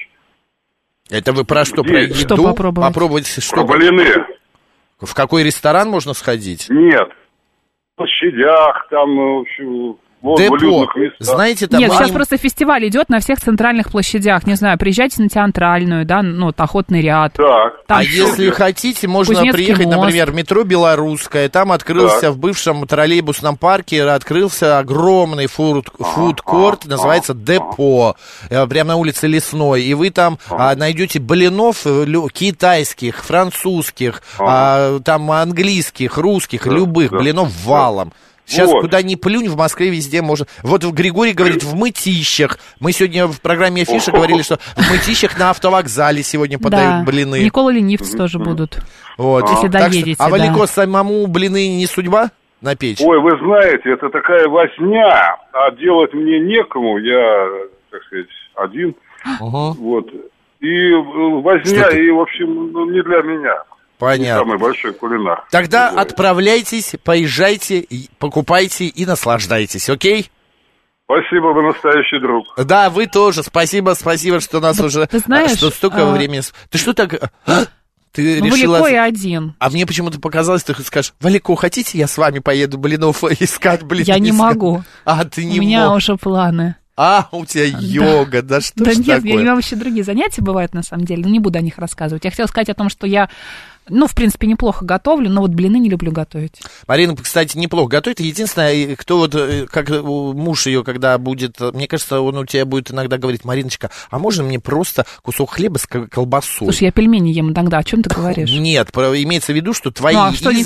Это вы про что? Про еду? Что попробовать? Попробовать что? Про блины. В какой ресторан можно сходить? Нет. В площадях, там, в общем... Депо. Знаете, там... Нет, сейчас просто фестиваль идет на всех центральных площадях. Не знаю, приезжайте на Театральную, да, Охотный ряд. Так. Там если хотите, можно приехать, мост. Например, в метро Белорусское. Там открылся в бывшем троллейбусном парке, открылся огромный фуд-корт, называется Депо. Прямо на улице Лесной. И вы там найдете блинов китайских, французских, там английских, русских, любых блинов валом. Сейчас куда ни плюнь, в Москве везде можно. Вот Григорий говорит, в Мытищах. Мы сегодня в программе Афиша говорили, что в Мытищах на автовокзале сегодня подают блины. Никола ленивцы тоже будут. Вот. Если доедете. А Валико, самому блины не судьба напечь? Ой, вы знаете, это такая возня, а делать мне некому. Я, так сказать, один. Вот. И возня, и, в общем, не для меня. Понятно. Самый большой кулинар. Тогда отправляйтесь, поезжайте, покупайте и наслаждайтесь, окей? Спасибо, вы настоящий друг. Да, вы тоже. Спасибо, что нас уже... Ты знаешь... Что столько времени... Ты что так... Ты решила... Валико и один. А мне почему-то показалось, ты скажешь, Валико, хотите, я с вами поеду блинов искать блины? Я не могу. Ты не У меня уже планы. У тебя йога, да что ж такое? Да нет, у меня вообще другие занятия бывают, на самом деле, но не буду о них рассказывать. Я хотела сказать о том, что я, в принципе, неплохо готовлю, но вот блины не люблю готовить. Марина, кстати, неплохо готовит. Единственное, кто как муж ее, когда будет, мне кажется, он у тебя будет иногда говорить, Мариночка, а можно мне просто кусок хлеба с колбасой? Слушай, я пельмени ем иногда, о чем ты говоришь? Нет, имеется в виду, что твои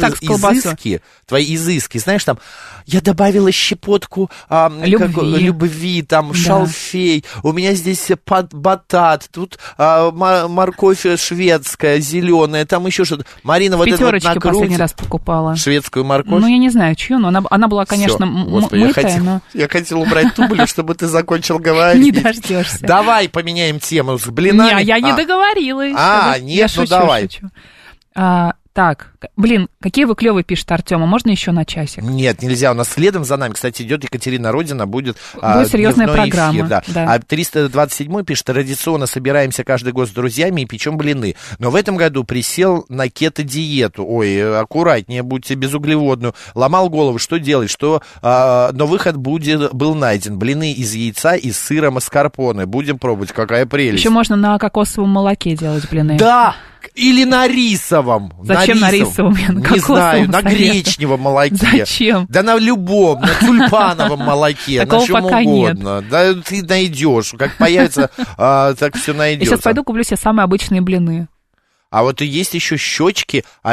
изыски, знаешь, там, я добавила щепотку любви, там, шалфей, у меня здесь батат, тут морковь шведская, зеленая, там еще что-то. Марина, вот это вот накрутит. Последний раз покупала. Шведскую морковь? Я не знаю, чью, но она была, конечно, мытая, Я хотел убрать тублю, чтобы ты закончил говорить. Не дождешься. Давай поменяем тему с блинами. Не, я не договорилась. Нет, давай. Так, какие вы клевые, пишет Артём, а можно еще на часик? Нет, нельзя, у нас следом за нами, кстати, идет Екатерина Родина, будет серьезная программа. Эфир, да. А 327-й пишет, традиционно собираемся каждый год с друзьями и печем блины, но в этом году присел на кето-диету, аккуратнее, будьте безуглеводную, ломал голову, что делать, но выход был найден, блины из яйца и сыра маскарпоне, будем пробовать, какая прелесть. Еще можно на кокосовом молоке делать блины. Да! Или на рисовом. Зачем на рисовом? Не знаю, на гречневом молоке. Зачем? Да на любом, на тюльпановом молоке, на чем угодно. Да ты найдешь, как появится, так все найдется. Я сейчас пойду куплю себе самые обычные блины. А вот и есть еще щечки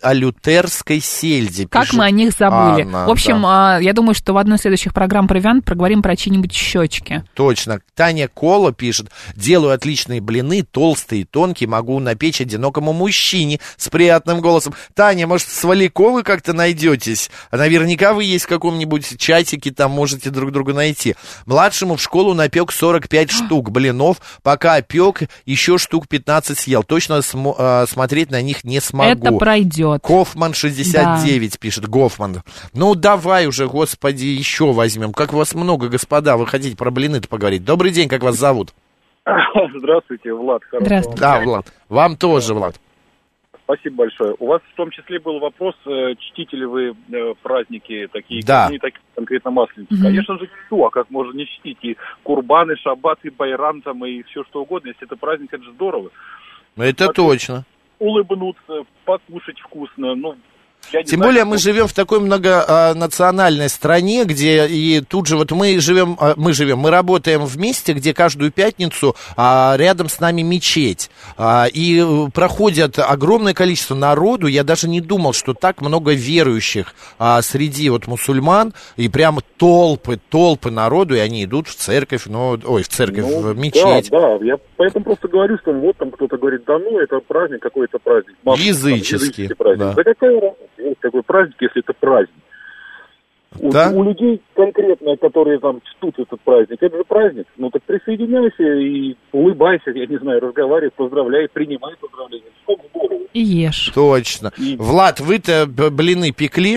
лютерской сельди. Как мы о них забыли. В общем, я думаю, что в одной из следующих программ «Провиант» проговорим про чьи-нибудь щечки. Точно. Таня Кола пишет: делаю отличные блины, толстые, тонкие, могу напечь одинокому мужчине с приятным голосом. Таня, может, с Валиковой как-то найдетесь? Наверняка вы есть в каком-нибудь чатике, там можете друг друга найти. Младшему в школу напек 45 штук блинов, пока пек, еще штук 15 съел. Точно смотреть на них не смогу. Это пройдет. Гофман 69 пишет. Гофман. Ну, давай уже, господи, еще возьмем. Как вас много, господа, вы хотите про блины-то поговорить. Добрый день, как вас зовут? Здравствуйте, Влад. Здравствуйте. Да, Влад. Вам тоже, Влад. Спасибо большое. У вас в том числе был вопрос, чтите ли вы праздники такие, да. Не такие конкретно Масленицы. Конечно же, чту, а как можно не чтить? И Курбан, и Шаббат, и Байрам, там, и все что угодно. Если это праздник, это же здорово. Это точно. Улыбнуться, покушать вкусно, Тем более мы живем в такой многонациональной стране, где и тут же вот мы работаем в месте, где каждую пятницу рядом с нами мечеть. И проходит огромное количество народу. Я даже не думал, что так много верующих среди вот мусульман. И прям толпы народу, и они идут в церковь, в мечеть. Да, я поэтому просто говорю, что вот там кто-то говорит, да ну, это праздник, какой-то праздник. Языческий. Праздник. Да какая разница? Есть такой праздник, если это праздник. Да? У людей конкретно, которые там чтут этот праздник, это же праздник. Ну так присоединяйся и улыбайся, я не знаю, разговаривай, поздравляй, принимай поздравления. Как здорово. И ешь. Точно. Влад, вы-то блины пекли?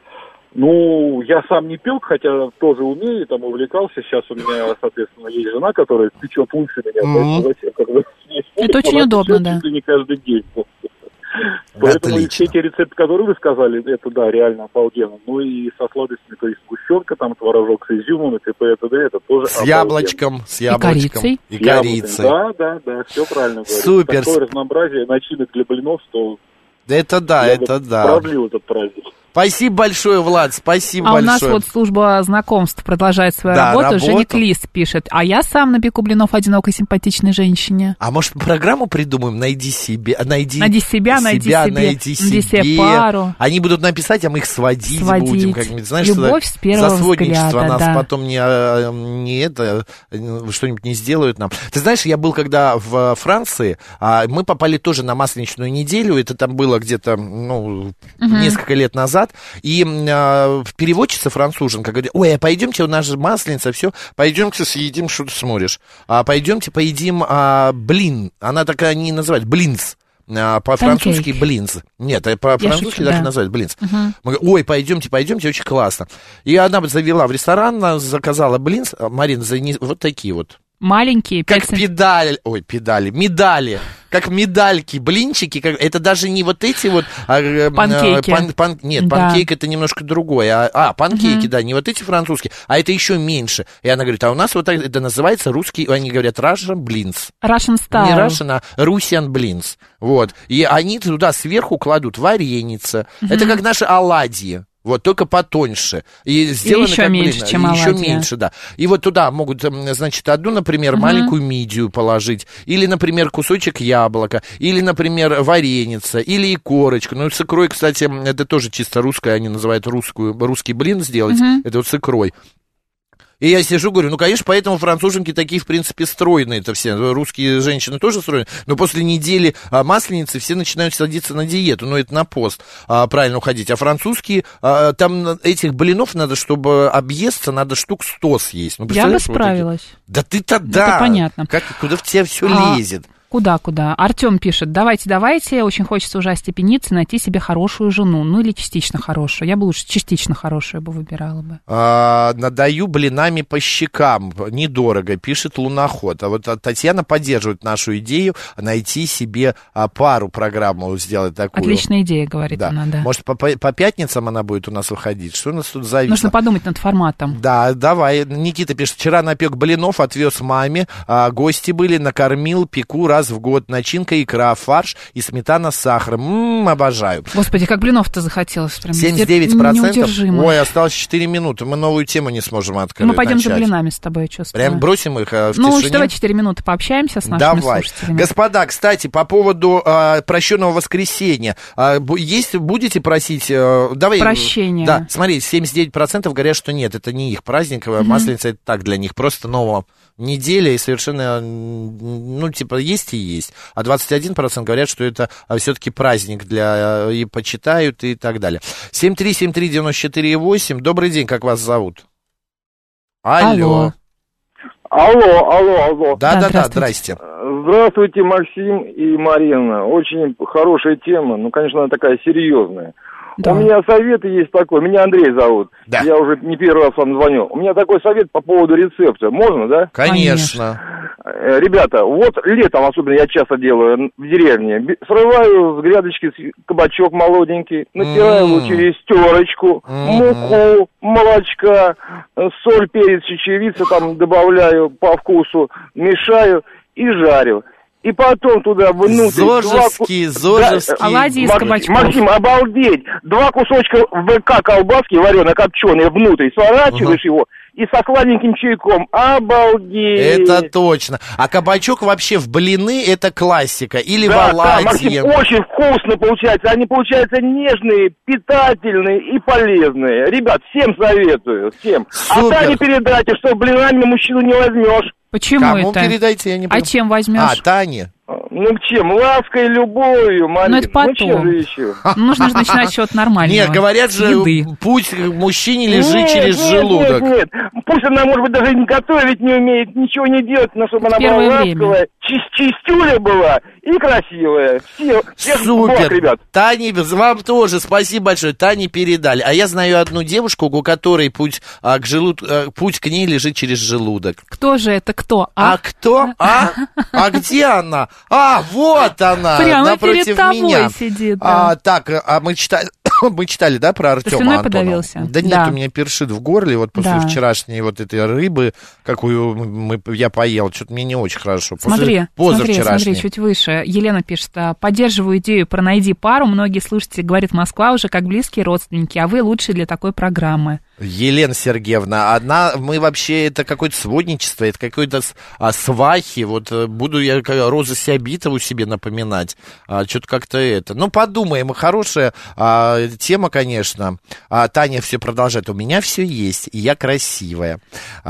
Ну, я сам не пек, хотя тоже умею, там увлекался. Сейчас у меня, соответственно, есть жена, которая печет лучше меня. Это очень удобно, да. Не каждый день. Поэтому все эти рецепты, которые вы сказали, это, да, реально обалденно. Ну и со сладостями, то есть сгущенка, там творожок с изюмом и т.п. это тоже с яблочком. И корицей. Да, все правильно говорите. Супер. Такое разнообразие начинок для блинов, что... Это да. Продлил этот праздник. Спасибо большое, Влад, спасибо большое. У нас вот служба знакомств продолжает свою работу. Женя Клис пишет: а я сам напеку блинов одинокой симпатичной женщине. А может, программу придумаем? Найди себе пару. Они будут написать, а мы их сводить будем. Как-нибудь, знаешь, любовь с первого за сводничество взгляда, нас потом что-нибудь не сделают нам. Ты знаешь, я был когда в Франции, мы попали тоже на Масленичную неделю. Это там было где-то, несколько лет назад. И переводчица француженка говорит: ой, а пойдемте, у нас же Масленица, все, пойдемте съедим, что ты смотришь. Пойдемте поедим блин. Она такая не называет, блинс. По-французски блинс. Нет, по-французски даже называют блинс. Мы говорим: ой, пойдемте, очень классно. И она завела в ресторан, заказала блинс. Марина, вот такие вот. Маленькие. Как медали. Как медальки, блинчики. Это даже не вот эти вот... Панкейки. Панкейк это немножко другое. Панкейки, да, не вот эти французские, а это еще меньше. И она говорит: а у нас вот это называется русский, они говорят Russian blins. Russian style. Не Russian, а Russian blins. Вот. И они туда сверху кладут вареница. Это как наши оладьи. Вот, только потоньше. И сделано еще меньше, чем оладьи. Еще меньше, да. И вот туда могут, значит, одну, например, маленькую мидию положить. Или, например, кусочек яблока. Или, например, вареница. Или икорочка. Ну, с икрой, кстати, это тоже чисто русское. Они называют русский блин сделать. Это вот с икрой. И я сижу, говорю, ну, конечно, поэтому француженки такие, в принципе, стройные-то все. Русские женщины тоже стройные. Но после недели масленицы все начинают садиться на диету. Ну, это на пост правильно уходить. А французские, там этих блинов надо, чтобы объесться, надо штук 100 съесть. Ну, я бы справилась. Да ты-то да. Это понятно. Куда в тебя все лезет? Куда? Артем пишет: давайте, очень хочется уже остепениться, найти себе хорошую жену, ну или частично хорошую. Я бы лучше частично хорошую бы выбирала бы. Надаю блинами по щекам, недорого, пишет Луноход. А вот Татьяна поддерживает нашу идею найти себе пару, программу сделать такую. Отличная идея, говорит она, да. Может, по пятницам она будет у нас выходить? Что у нас тут зависло? Нужно подумать над форматом. Да, давай. Никита пишет: вчера напек блинов, отвез маме, гости были, накормил, пеку, раз в год. Начинка икра, фарш и сметана с сахаром. Обожаю. Господи, как блинов-то захотелось. Прям 79%. Неудержимо. Ой, осталось 4 минуты. Мы новую тему не сможем открыть. Мы пойдем за блинами с тобой, чувствую. Прям бросим их в тишине? Ну, давай 4 минуты пообщаемся с нашими слушателями. Господа, кстати, по поводу прощенного воскресенья. Будете просить... Давай, прощения. Да, смотри, 79% говорят, что нет, это не их праздник. Масленица это так для них, просто новая неделя и совершенно, есть и есть. А 21% говорят, что это все-таки праздник и почитают и так далее. 7373948. Добрый день, как вас зовут? Алло. Алло. Да, здрасте. Здравствуйте, Максим и Марина. Очень хорошая тема, конечно, она такая серьезная. Да. У меня совет есть такой, меня Андрей зовут, я уже не первый раз вам звоню. У меня такой совет по поводу рецепта, можно, да? Конечно. Ребята, вот летом особенно я часто делаю в деревне, срываю с грядочки кабачок молоденький, натираю его через терочку, муку, молочка, соль, перец, чечевица там добавляю по вкусу, мешаю и жарю. И потом туда внутрь... Зожевский. Оладьи из кабачков. Максим, обалдеть! 2 кусочка ВК колбаски варено-копченые внутрь, сворачиваешь его и со сладеньким чайком. Обалдеть! Это точно. А кабачок вообще в блины это классика. Или в оладьи. Да, Максим, очень вкусно получается. Они получаются нежные, питательные и полезные. Ребят, всем советую. Всем. Супер. А Тане передайте, что блинами мужчину не возьмешь. Почему Кому это? передайте, я не понимаю. А чем возьмешь? Тане. К чем? Лаской, любовью, Марина. Ну, это потом. Нужно же начинать с чего-то нормального. Нет, говорят же, путь к мужчине лежит через желудок. Нет. Пусть она, может быть, даже готовить не умеет, ничего не делать, но чтобы она была ласковая, чистюля была и красивая. Всех Супер. Ребят. Тане, вам тоже спасибо большое. Тане передали. А я знаю одну девушку, у которой путь к ней лежит через желудок. Кто же это? Кто? Кто? А где она? Вот она, прямо напротив перед тобой меня. Сидит. Да. Мы читали, да, про Артема Антонова? Подавился? Да нет, у меня першит в горле, вот после вчерашней вот этой рыбы, какую я поел, что-то мне не очень хорошо. Смотри, чуть выше. Елена пишет, поддерживаю идею про «Найди пару». Многие слушатели говорят, Москва уже как близкие родственники, а вы лучшие для такой программы. Елена Сергеевна, мы вообще, это какое-то сводничество, это какое-то свахи, вот буду я Роза Сябитову себе напоминать, что-то как-то это. Подумаем, хорошая тема, конечно. Таня все продолжает, у меня все есть, и я красивая.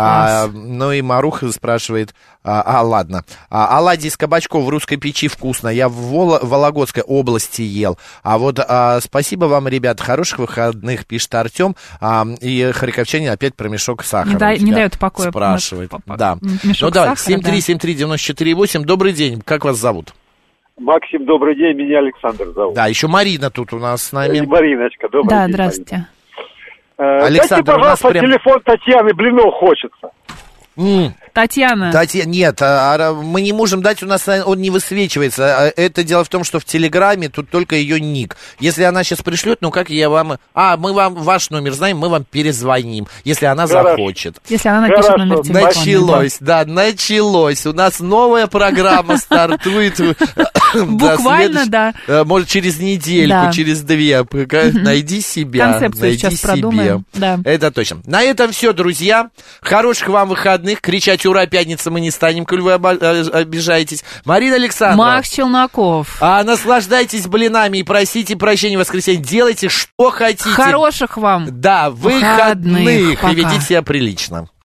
И Маруха спрашивает, ладно. Оладьи из кабачков в русской печи вкусно, я в Вологодской области ел. Спасибо вам, ребят, хороших выходных, пишет Артем, и харьковчанин опять про мешок сахара. Не дает покоя. Спрашивает. Да. Давай, 7373948. Добрый день, как вас зовут? Максим, добрый день, меня Александр зовут. Да, еще Марина тут у нас с нами. Мариночка, добрый день. Да, здравствуйте. Александр, дайте, пожалуйста, телефон Татьяны, блинов хочется. Татьяна. Нет, мы не можем дать, у нас он не высвечивается. Это дело в том, что в Телеграме тут только ее ник. Если она сейчас пришлет, как я вам... мы вам ваш номер знаем, мы вам перезвоним, если она захочет. Если она напишет номер телефона. Началось. У нас новая программа стартует. Буквально, да. Может, через недельку, через 2. Найди себя. Концепцию сейчас продумаем. Это точно. На этом все, друзья. Хороших вам выходных. Кричать «Ура, пятница» мы не станем, коль вы обижаетесь. Марина Александровна. Макс Челноков. Наслаждайтесь блинами и просите прощения в воскресенье. Делайте, что хотите. Хороших вам выходных. И ведите себя прилично.